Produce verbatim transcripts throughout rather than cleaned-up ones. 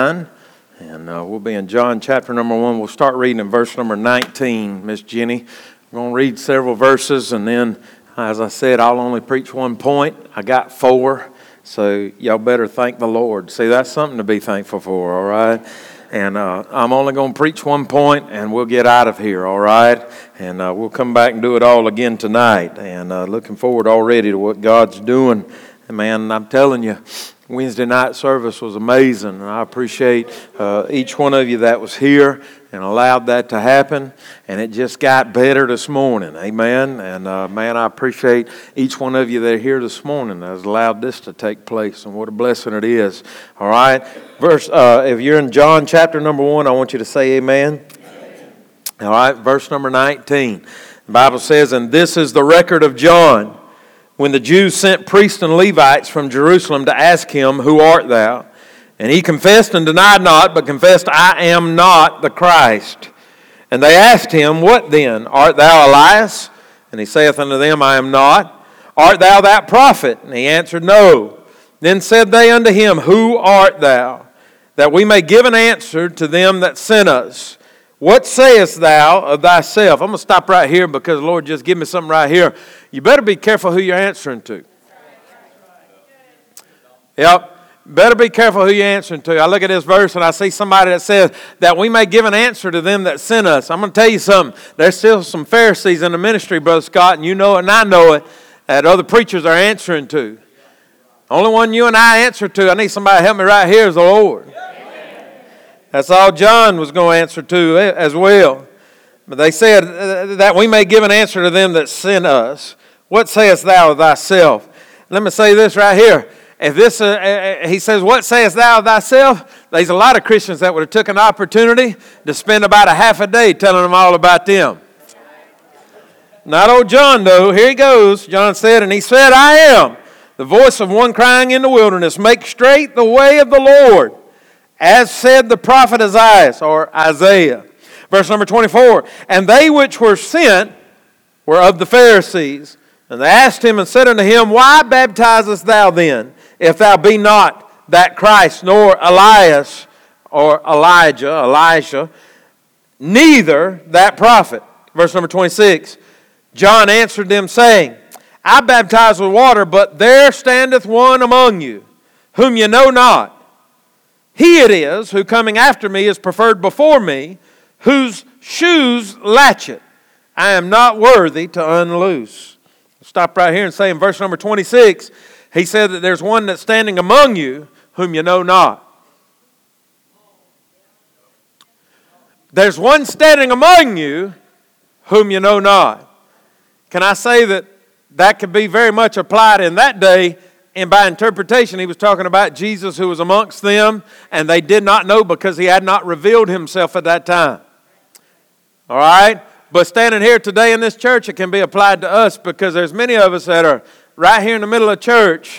nine, and uh, we'll be in John chapter number one. We'll start reading in verse number nineteen, Miss Jenny. I'm going to read several verses, and then, as I said, I'll only preach one point. I got four, so y'all better thank the Lord. See, that's something to be thankful for, all right? And uh, I'm only going to preach one point, and we'll get out of here, all right? And uh, we'll come back and do it all again tonight. And uh, looking forward already to what God's doing. And man, I'm telling you, Wednesday night service was amazing. And I appreciate uh, each one of you that was here and allowed that to happen. And it just got better this morning, amen? And uh, man, I appreciate each one of you that are here this morning that has allowed this to take place. And what a blessing it is, all right? Verse, uh, if you're in John chapter number one, I want you to say amen. Amen. All right, verse number nineteen. The Bible says, "And this is the record of John, when the Jews sent priests and Levites from Jerusalem to ask him, 'Who art thou?' And he confessed and denied not, but confessed, 'I am not the Christ.' And they asked him, 'What then? Art thou Elias?' And he saith unto them, 'I am not.' 'Art thou that prophet?' And he answered, 'No.' Then said they unto him, 'Who art thou? That we may give an answer to them that sent us. What sayest thou of thyself?'" I'm going to stop right here because the Lord just give me something right here. You better be careful who you're answering to. Yep. Better be careful who you're answering to. I look at this verse and I see somebody that says that we may give an answer to them that sent us. I'm going to tell you something. There's still some Pharisees in the ministry, Brother Scott, and you know it and I know it, that other preachers are answering to. Only one you and I answer to, I need somebody to help me right here, is the Lord. That's all John was going to answer to as well. But they said that we may give an answer to them that sent us. What sayest thou of thyself? Let me say this right here. If this, uh, he says, "What sayest thou of thyself?" There's a lot of Christians that would have took an opportunity to spend about a half a day telling them all about them. Not old John, though. Here he goes. John said, "And he said, I am the voice of one crying in the wilderness, make straight the way of the Lord, as said the prophet Isaiah," or Isaiah. Verse number twenty-four, "And they which were sent were of the Pharisees. And they asked him and said unto him, Why baptizest thou then, if thou be not that Christ, nor Elias, or Elijah, Elijah, neither that prophet?" Verse number twenty-six, "John answered them, saying, I baptize with water, but there standeth one among you, whom ye know not. He it is, who coming after me is preferred before me, whose shoes latchet I am not worthy to unloose." Stop right here and say in verse number twenty-six, he said that there's one that's standing among you whom you know not. There's one standing among you whom you know not. Can I say that that could be very much applied in that day? And by interpretation, he was talking about Jesus who was amongst them, and they did not know because he had not revealed himself at that time. All right? But standing here today in this church, it can be applied to us because there's many of us that are right here in the middle of church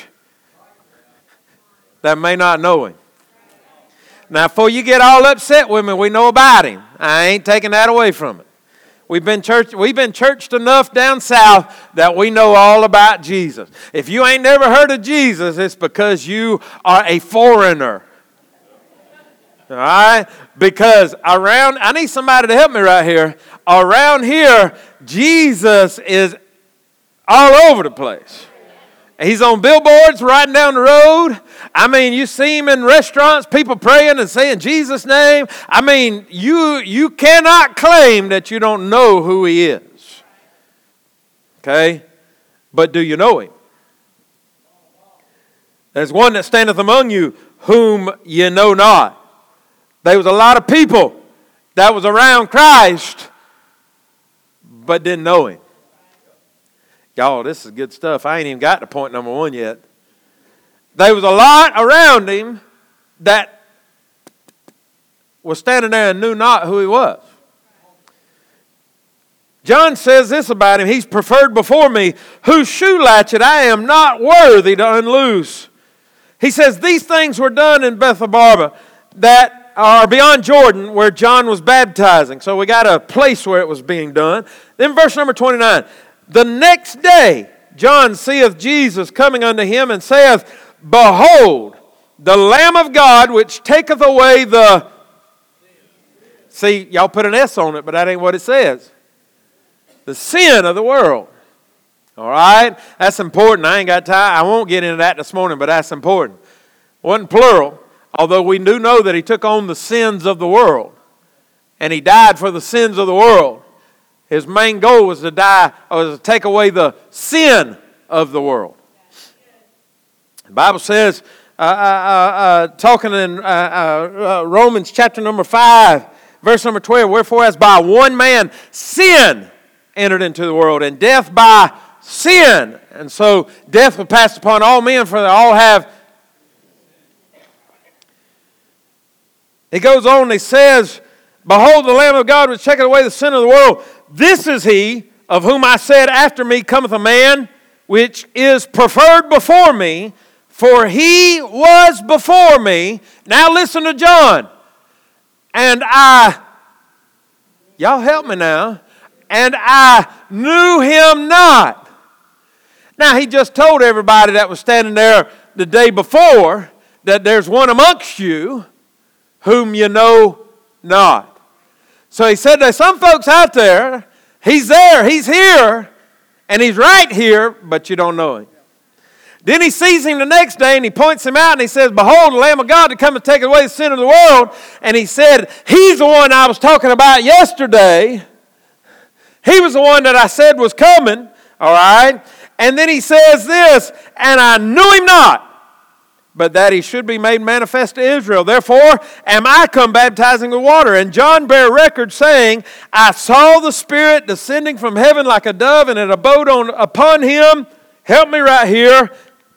that may not know him. Now, before you get all upset with me, we know about him. I ain't taking that away from it. We've been church, we've been churched enough down south that we know all about Jesus. If you ain't never heard of Jesus, it's because you are a foreigner. All right? Because around, I need somebody to help me right here. Around here, Jesus is all over the place. He's on billboards riding down the road. I mean, you see him in restaurants, people praying and saying Jesus' name. I mean, you, you cannot claim that you don't know who he is. Okay? But do you know him? There's one that standeth among you whom ye know not. There was a lot of people that was around Christ but didn't know him. Y'all, this is good stuff. I ain't even got to point number one yet. There was a lot around him that was standing there and knew not who he was. John says this about him. He's preferred before me, whose shoe latchet I am not worthy to unloose. He says these things were done in Bethabara that are beyond Jordan where John was baptizing. So we got a place where it was being done. Then verse number twenty-nine. "The next day John seeth Jesus coming unto him and saith, Behold, the Lamb of God which taketh away the... See, y'all put an S on it, but that ain't what it says. The sin of the world. All right? That's important. I ain't got time. I won't get into that this morning, but that's important. Wasn't plural, although we do know that he took on the sins of the world. And he died for the sins of the world. His main goal was to die, or was to take away the sin of the world. The Bible says, uh, uh, uh, talking in uh, uh, Romans chapter number five, verse number twelve, wherefore as by one man sin entered into the world, and death by sin. And so death was passed upon all men, for they all have. It goes on and he says, behold the Lamb of God which taketh away the sin of the world. This is he of whom I said, after me cometh a man which is preferred before me, for he was before me. Now listen to John. And I, y'all help me now, and I knew him not. Now he just told everybody that was standing there the day before that there's one amongst you whom you know not. So he said there's some folks out there, he's there, he's here, and he's right here, but you don't know him. Then he sees him the next day and he points him out and he says, behold, the Lamb of God to come and take away the sin of the world. And he said, he's the one I was talking about yesterday. He was the one that I said was coming. All right. And then he says this, and I knew him not, but that he should be made manifest to Israel. Therefore am I come baptizing with water. And John bare record, saying, I saw the Spirit descending from heaven like a dove, and it abode on, upon him. Help me right here.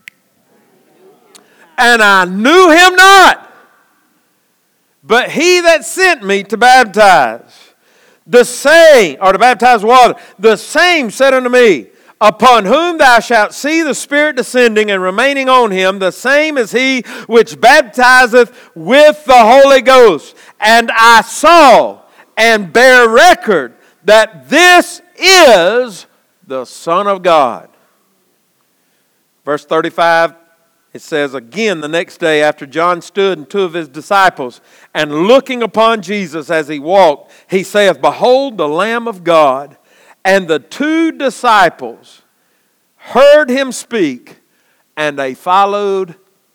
And I knew him not, but he that sent me to baptize, the same, or to baptize with water, the same said unto me, upon whom thou shalt see the Spirit descending and remaining on him, the same is he which baptizeth with the Holy Ghost. And I saw and bear record that this is the Son of God. Verse thirty-five, it says, again the next day after John stood and two of his disciples, and looking upon Jesus as he walked, he saith, behold the Lamb of God. And the two disciples heard him speak, and they followed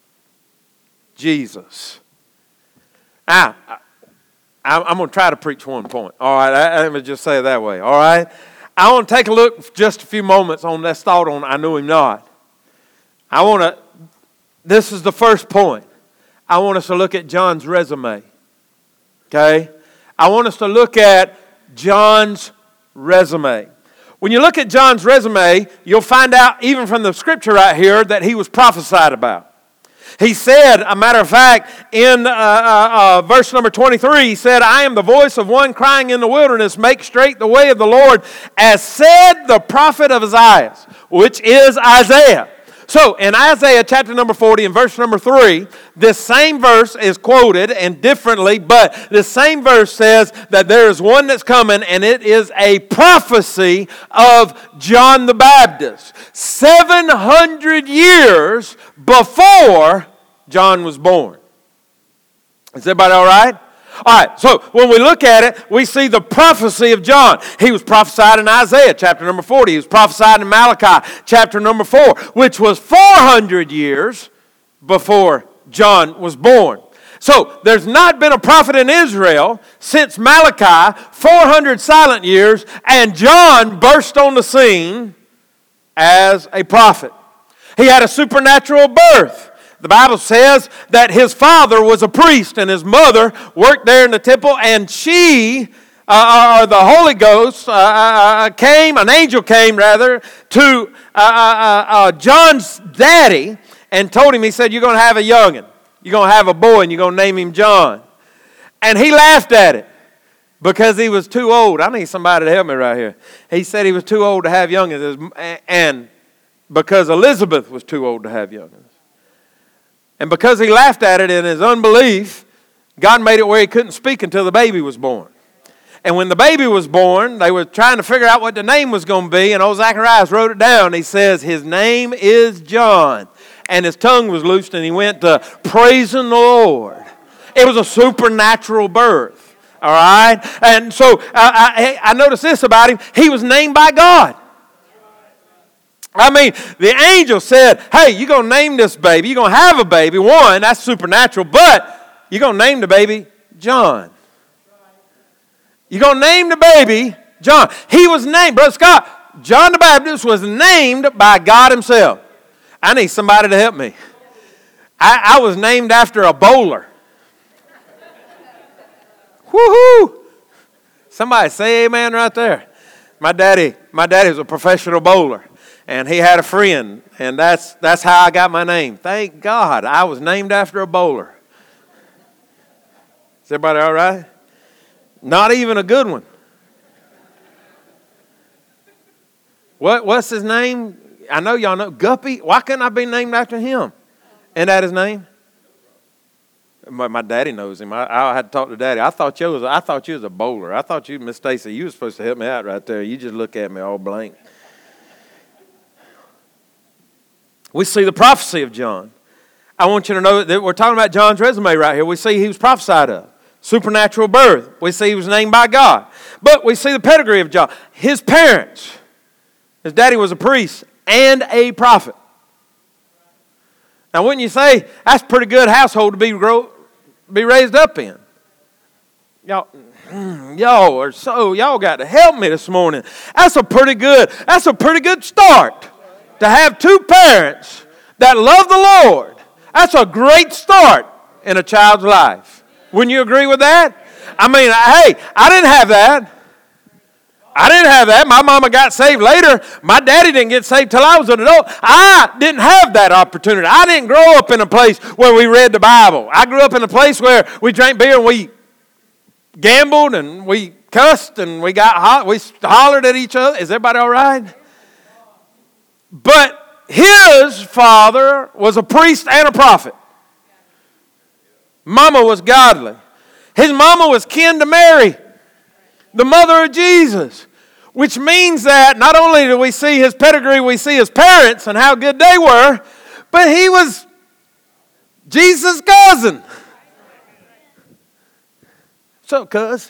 Jesus. Now, I'm going to try to preach one point. All right, let me just say it that way. All right, I want to take a look for just a few moments on this thought on I knew him not. I want to, this is the first point. I want us to look at John's resume. Okay? I want us to look at John's resume. When you look at John's resume, you'll find out, even from the scripture right here, that he was prophesied about. He said, a matter of fact, in uh, uh, uh, verse number twenty-three, he said, I am the voice of one crying in the wilderness, make straight the way of the Lord, as said the prophet of Isaiah, which is Isaiah. So, in Isaiah chapter number forty and verse number three, this same verse is quoted and differently, but the same verse says that there is one that's coming, and it is a prophecy of John the Baptist. seven hundred years before John was born. Is everybody all right? All right, so when we look at it, we see the prophecy of John. He was prophesied in Isaiah chapter number forty. He was prophesied in Malachi chapter number four, which was four hundred years before John was born. So there's not been a prophet in Israel since Malachi, four hundred silent years, and John burst on the scene as a prophet. He had a supernatural birth. The Bible says that his father was a priest and his mother worked there in the temple, and she, uh, or the Holy Ghost, uh, uh, came, an angel came rather, to uh, uh, uh, John's daddy and told him, he said, you're going to have a youngin'. You're going to have a boy and you're going to name him John. And he laughed at it because he was too old. I need somebody to help me right here. He said he was too old to have youngins, and because Elizabeth was too old to have youngins. And because he laughed at it in his unbelief, God made it where he couldn't speak until the baby was born. And when the baby was born, they were trying to figure out what the name was going to be, and old Zacharias wrote it down. He says, his name is John. and his tongue was loosed, and he went to praising the Lord. It was a supernatural birth, all right? And so uh, I, I noticed this about him. He was named by God. I mean, the angel said, hey, you're going to name this baby. You're going to have a baby. One, that's supernatural, but you're going to name the baby John. You're going to name the baby John. He was named, Brother Scott, John the Baptist was named by God himself. I need somebody to help me. I, I was named after a bowler. Woohoo! Somebody say amen right there. My daddy, my daddy was a professional bowler, and he had a friend, and that's that's how I got my name. Thank God I was named after a bowler. Is everybody all right? Not even a good one. What what's his name? I know y'all know Guppy. Why couldn't I be named after him? Isn't that his name? My, my daddy knows him. I, I had to talk to Daddy. I thought you was I thought you was a bowler. I thought you, Miss Stacy, you were supposed to help me out right there. You just look at me all blank. We see the prophecy of John. I want you to know that we're talking about John's resume right here. We see he was prophesied of. Supernatural birth. We see he was named by God. But we see the pedigree of John. His parents, his daddy was a priest and a prophet. Now, wouldn't you say that's a pretty good household to be grow, be raised up in? Y'all, y'all are so y'all got to help me this morning. That's a pretty good. That's a pretty good start to have two parents that love the Lord. That's a great start in a child's life. Wouldn't you agree with that? I mean, hey, I didn't have that. I didn't have that. My mama got saved later. My daddy didn't get saved till I was an adult. I didn't have that opportunity. I didn't grow up in a place where we read the Bible. I grew up in a place where we drank beer and we gambled and we cussed and we got hot. We hollered at each other. Is everybody all right? But his father was a priest and a prophet. Mama was godly. His mama was kin to Mary, the mother of Jesus, which means that not only do we see his pedigree, we see his parents and how good they were, but he was Jesus' cousin. What's up, cuz?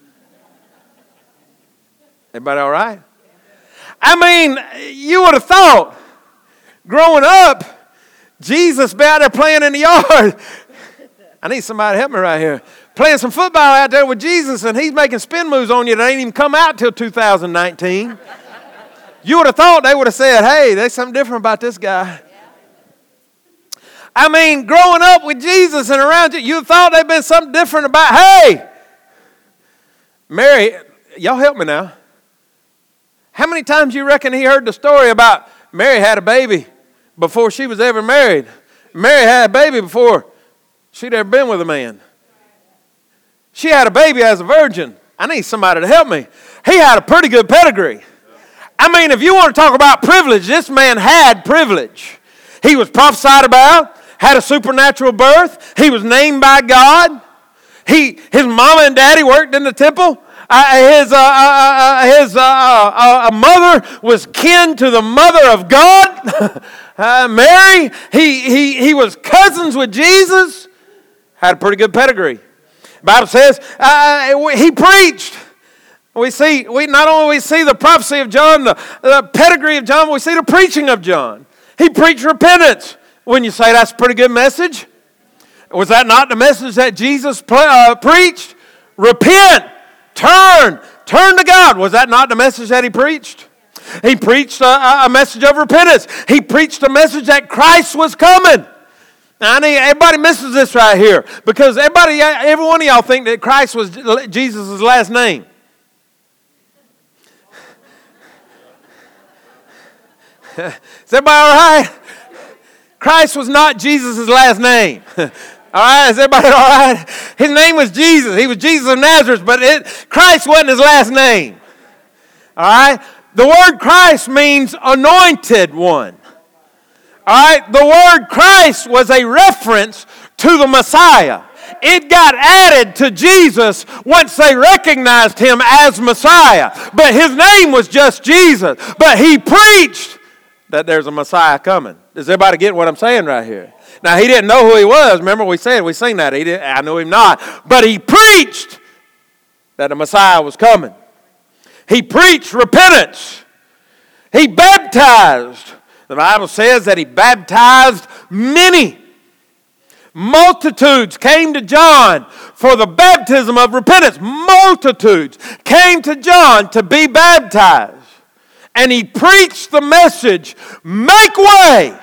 Everybody all right? I mean, you would have thought, growing up, Jesus be out there playing in the yard. I need somebody to help me right here. Playing some football out there with Jesus, and he's making spin moves on you that ain't even come out till two thousand nineteen. You would have thought they would have said, hey, there's something different about this guy. I mean, growing up with Jesus and around you, you thought there'd been something different about, hey, Mary, y'all help me now. How many times you reckon he heard the story about Mary had a baby before she was ever married? Mary had a baby before she'd ever been with a man. She had a baby as a virgin. I need somebody to help me. He had a pretty good pedigree. I mean, if you want to talk about privilege, this man had privilege. He was prophesied about, had a supernatural birth. He was named by God. He, his mama and daddy worked in the temple. Uh, his uh, uh, his uh, uh, uh, mother was kin to the mother of God, uh, Mary. He, he, he was cousins with Jesus. Had a pretty good pedigree. The Bible says uh, he preached. We see, we not only we see the prophecy of John, the, the pedigree of John, but we see the preaching of John. He preached repentance. Wouldn't you say that's a pretty good message? Was that not the message that Jesus uh, preached? Repent, turn, turn to God. Was that not the message that he preached? He preached a, a message of repentance. He preached a message that Christ was coming. Now, I need, everybody misses this right here because everybody, every one of y'all think that Christ was Jesus' last name. Is everybody all right? Christ was not Jesus' last name. All right, is everybody all right? His name was Jesus. He was Jesus of Nazareth, but it, Christ wasn't his last name. All right? The word Christ means anointed one. All right, the word Christ was a reference to the Messiah. It got added to Jesus once they recognized him as Messiah. But his name was just Jesus. But he preached that there's a Messiah coming. Does everybody get what I'm saying right here? Now, he didn't know who he was. Remember we said, we sing that. He didn't, I knew him not. But he preached that the Messiah was coming. He preached repentance. He baptized. The Bible says that he baptized many. Multitudes came to John for the baptism of repentance. Multitudes came to John to be baptized. And he preached the message, make way.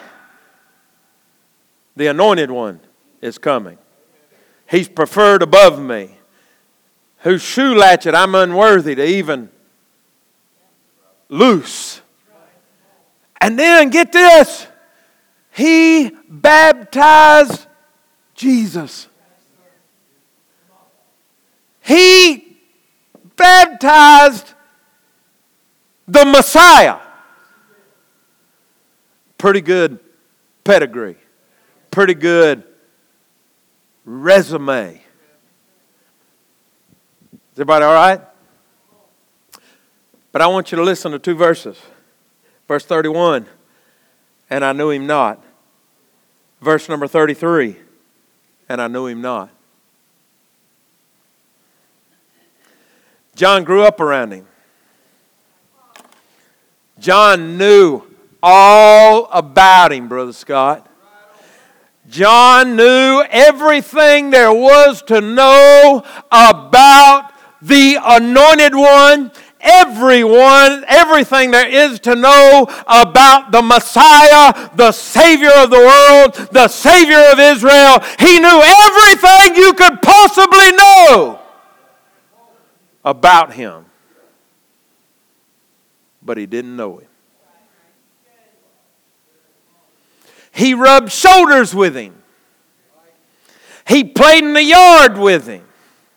The anointed one is coming. He's preferred above me. Whose shoe latchet I'm unworthy to even loose. And then get this. He baptized Jesus. He baptized the Messiah. Pretty good pedigree. Pretty good resume. Is everybody all right? But I want you to listen to two verses. Verse thirty-one, and I knew him not. Verse number thirty-three, and I knew him not. John grew up around him. John knew all about him, Brother Scott. John knew everything there was to know about the Anointed One. Everyone, everything there is to know about the Messiah, the Savior of the world, the Savior of Israel. He knew everything you could possibly know about Him. But he didn't know Him. He rubbed shoulders with Him. He played in the yard with Him.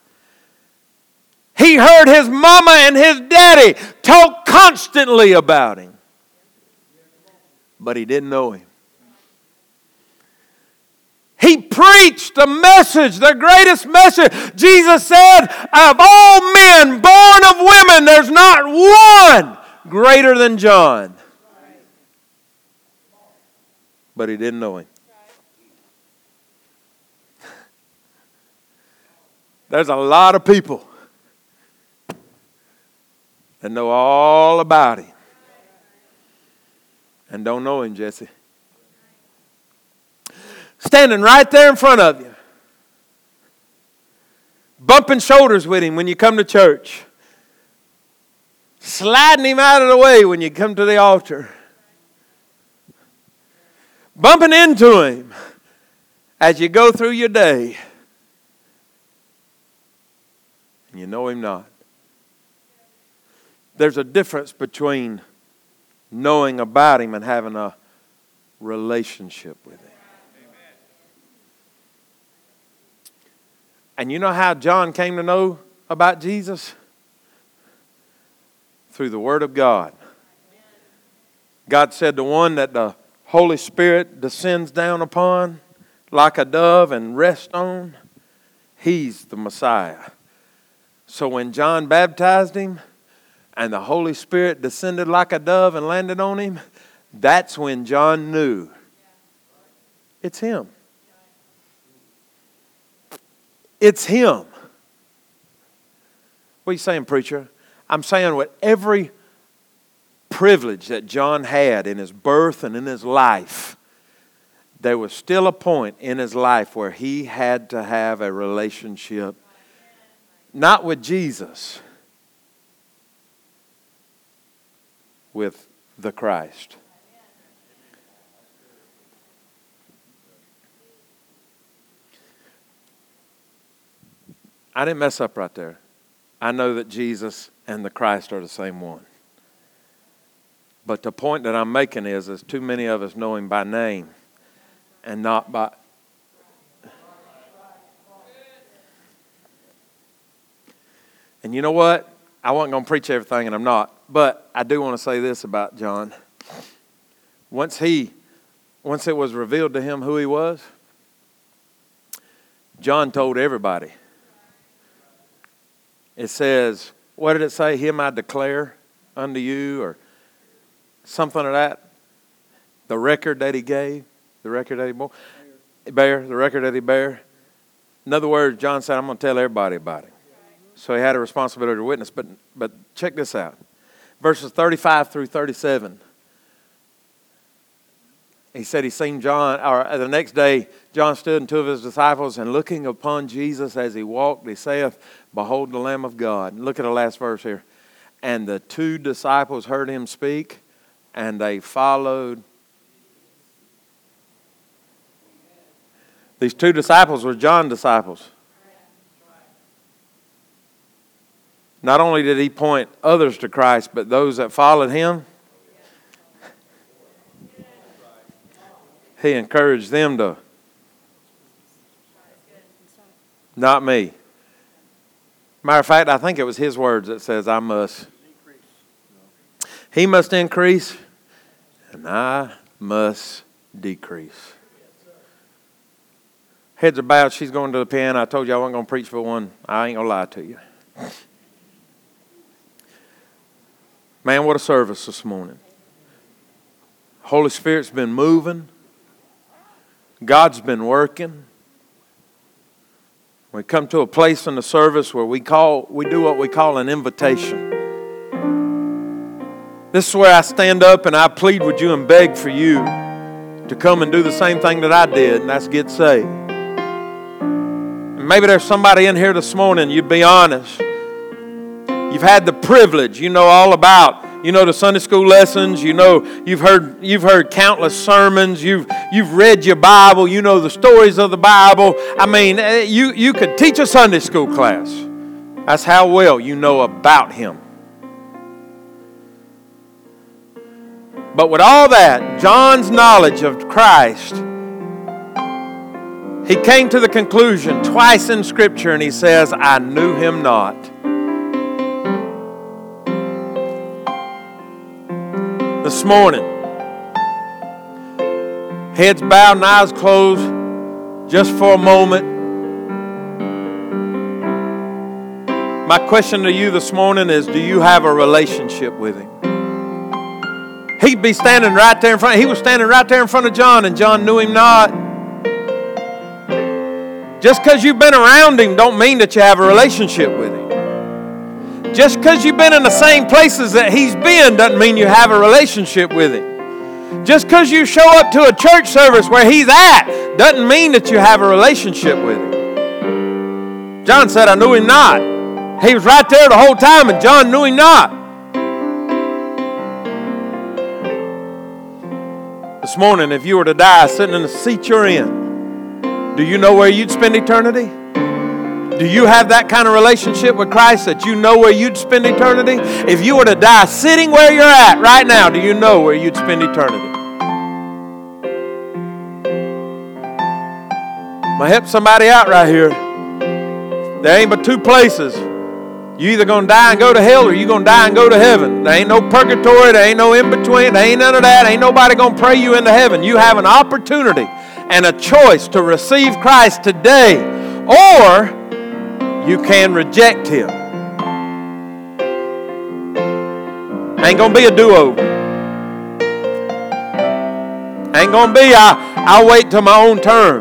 He heard his mama and his daddy talk constantly about Him. But he didn't know Him. He preached a message, the greatest message. Jesus said, of all men born of women, there's not one greater than John. But he didn't know Him. There's a lot of people that know all about Him and don't know Him, Jesse. Standing right there in front of you, bumping shoulders with Him when you come to church, sliding Him out of the way when you come to the altar, bumping into Him as you go through your day, and you know Him not. There's a difference between knowing about Him and having a relationship with Him. And you know how John came to know about Jesus? Through the Word of God. God said the one that the Holy Spirit descends down upon like a dove and rests on, He's the Messiah. So when John baptized Him, and the Holy Spirit descended like a dove and landed on Him, that's when John knew it's Him. It's Him. What are you saying, preacher? I'm saying with every privilege that John had in his birth and in his life, there was still a point in his life where he had to have a relationship, not with Jesus, with the Christ. I didn't mess up right there. I know that Jesus and the Christ are the same one. But the point that I'm making is, is too many of us know Him by name and not by... And you know what? I wasn't going to preach everything, and I'm not. But I do want to say this about John. Once he, once it was revealed to him who he was, John told everybody. It says, what did it say? Him I declare unto you, or something of that. The record that he gave, the record that he bore, bear, the record that he bear. In other words, John said, I'm going to tell everybody about it. So he had a responsibility to witness. But, but check this out. Verses thirty-five through thirty-seven. He said he seen John, or the next day, John stood and two of his disciples, and looking upon Jesus as he walked, he saith, Behold the Lamb of God. Look at the last verse here. And the two disciples heard him speak, and they followed. These two disciples were John's disciples. Not only did he point others to Christ, but those that followed him, he encouraged them to. Not me. Matter of fact, I think it was his words that says, I must. He must increase, and I must decrease. Heads are bowed. She's going to the piano. I told you I wasn't going to preach for one. I ain't going to lie to you. Man, what a service this morning. Holy Spirit's been moving. God's been working. We come to a place in the service where we call we do what we call an invitation. This is where I stand up and I plead with you and beg for you to come and do the same thing that I did, and that's get saved. And maybe there's somebody in here this morning, you'd be honest. You've had the privilege, you know all about, you know the Sunday school lessons, you know you've heard you've heard countless sermons, you've you've read your Bible, you know the stories of the Bible. I mean, you you could teach a Sunday school class. That's how well you know about Him. But with all that, John's knowledge of Christ, he came to the conclusion twice in Scripture, and he says, I knew Him not. This morning, heads bowed and eyes closed, just for a moment. My question to you this morning is, do you have a relationship with Him? He'd be standing right there in front. He was standing right there in front of John, and John knew Him not. Just because you've been around Him don't mean that you have a relationship with Him. Just because you've been in the same places that He's been doesn't mean you have a relationship with Him. Just because you show up to a church service where He's at doesn't mean that you have a relationship with Him. John said, I knew Him not. He was right there the whole time, and John knew Him not. This morning, if you were to die sitting in the seat you're in, do you know where you'd spend eternity? Do you have that kind of relationship with Christ that you know where you'd spend eternity? If you were to die sitting where you're at right now, do you know where you'd spend eternity? I'm going to help somebody out right here. There ain't but two places. You either going to die and go to hell, or you going to die and go to heaven. There ain't no purgatory. There ain't no in-between. There ain't none of that. Ain't nobody going to pray you into heaven. You have an opportunity and a choice to receive Christ today, or you can reject Him. Ain't going to be a do-over. Ain't going to be, I, I'll wait till my own terms.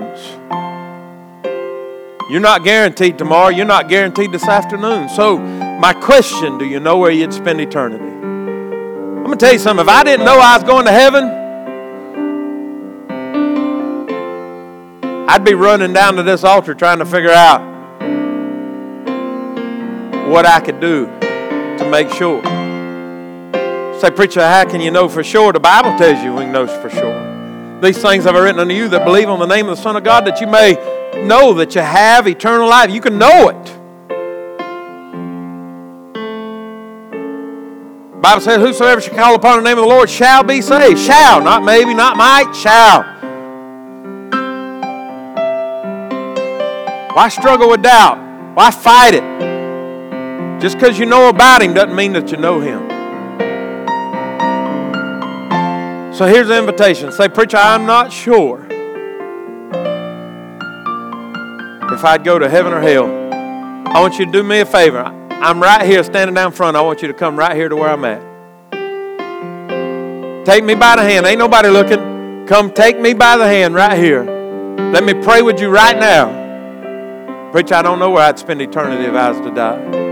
You're not guaranteed tomorrow. You're not guaranteed this afternoon. So my question, do you know where you'd spend eternity? I'm going to tell you something. If I didn't know I was going to heaven, I'd be running down to this altar trying to figure out what I could do to make sure. Say, preacher, how can you know for sure? The Bible tells you we know for sure. These things have I written unto you that believe on the name of the Son of God, that you may know that you have eternal life. You can know it. The Bible says, whosoever shall call upon the name of the Lord shall be saved. Shall, not maybe, not might, shall. Why struggle with doubt? Why fight it? Just because you know about Him doesn't mean that you know Him. So here's the invitation. Say, preacher, I'm not sure if I'd go to heaven or hell. I want you to do me a favor. I'm right here standing down front. I want you to come right here to where I'm at. Take me by the hand. Ain't nobody looking. come take me by the hand right here. Let me pray with you right now. Preacher, I don't know where I'd spend eternity if I was to die.